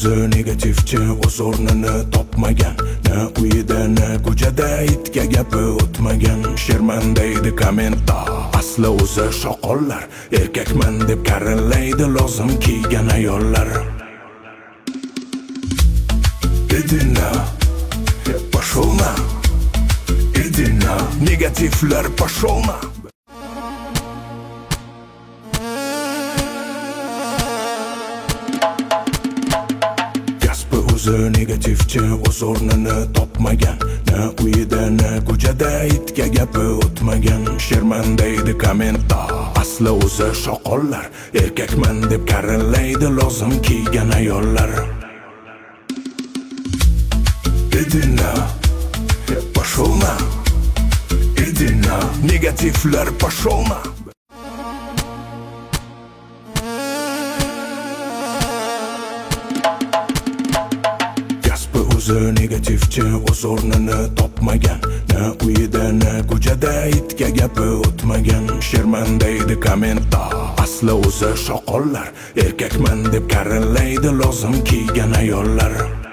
o'zi negativchi o'z o'rnini topmagan, na uyida na ko'chada itga gapi o'tmagan. Sherman deydi kommentda, asli o'zi shoqollar, erkakman deb karillaydi lozim kiygan ayollar. Idina, pошел на, idina, negativlar pошел на. O'zi negativchi o'z o'rnini topmagan, na uyida na ko'chada itga gapi o'tmagan. Sherman deydi kommentda, asli o'zi shoqollar, erkakman deb karillaydi lozim kiygan ayollar. Idina, pошел на, idina, negativlar pошел на. O'zi negativchi o'z o'rnini topmagan, na uyida na ko'chada itga gapi o'tmagan. Sherman deydi kommentda, asli o'zi shoqollar, erkakman deb karillaydi lozim kiygan ayollar.